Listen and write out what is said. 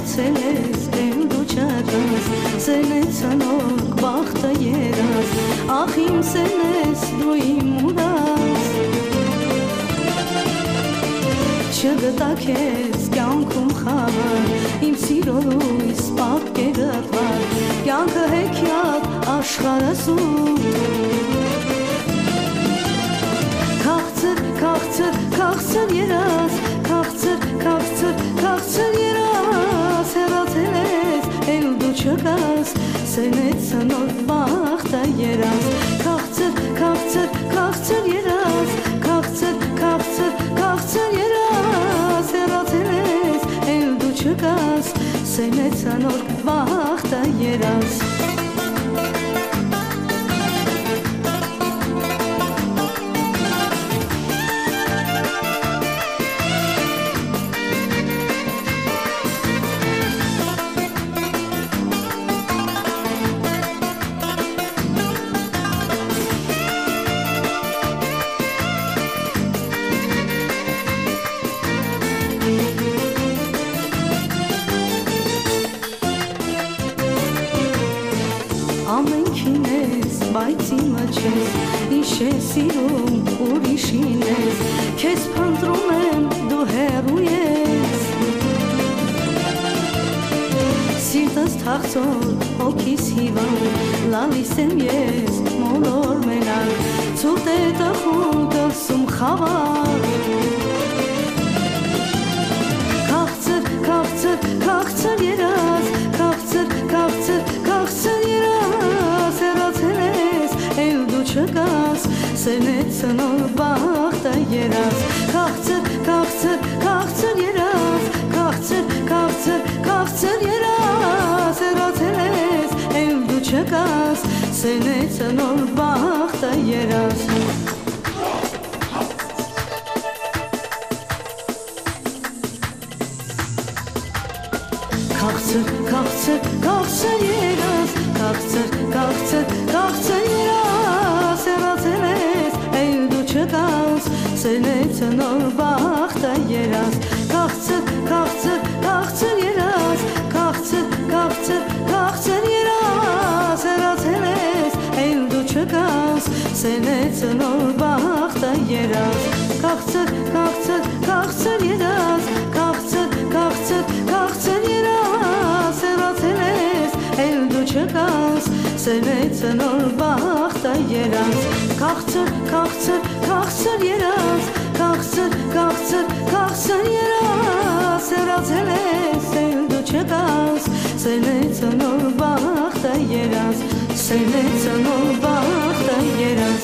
հեռացել ես էլ դու չկաս, սենեցանոր բախտը երաս, ախ իմ սենես դու իմ ուրաս, չգտակ ես կյանքում խավար, իմ սիրո լույս պատկերատվար, կյանքը հեքիաթ աշխարհը սուտ, քաղցր, քաղցր, քաղցր երաս, քաղցր, քաղցր, քաղցր երաս, հեռացել ես, էլ դու չկաս, սենեցանոր բախտը երաս, քաղցր, քաղցր, քաղցր երաս, քաղցր, քաղցր, քաղցր երաս, հեռացել ես, էլ դու չկաս, սենեցանոր բախտը երաս. Ամենքին ես, բայց իմը չես, ինչ ես սիրում, ուրիշին ես, քեզ փնտրում եմ, դու հեռու ես, սիրտս թախծոր, հոգիս հիվանդ, լալիս եմ ես, մոլոր մենակ, ցուրտ է տխուր, դրսում խավար, քաղցր, քաղցր, քաղցր երաս, քաղցր, քաղցր, քաղցր երաս, հեռացել ես, էլ դու չկաս, սենեցանոր բախտը երաս, քաղցր, քաղցր, քաղցր երաս, քաղցր, քաղցր, քաղցր երաս, հեռացել ես, էլ դու չկաս, սենեցանոր բախտը երաս. Քաղցր, քաղցր, քաղցր երաս, քաղցր, քաղցր, քաղցր երաս, հեռացել ես, էլ դու չկաս, սենեցանոր բախտը երաս, քաղցր, քաղցր, քաղցր երաս, քաղցր, քաղցր, քաղցր երաս, հեռացել ես, էլ դու չկաս, սենեցանոր բախտը երաս, քաղցր, քաղցր, քաղցր երաս, քաղցր, քաղցր, քաղցր երաս, հեռացել ես, էլ դու չկաս, սենեցանոր բախտը երաս, քաղցր, քաղցր, քաղցր երաս, քաղցր, քաղցր, քաղցր երաս, հեռացել ես, էլ դու չկաս, սենեցանոր բախտը երաս, սենեցանոր բախտը երաս.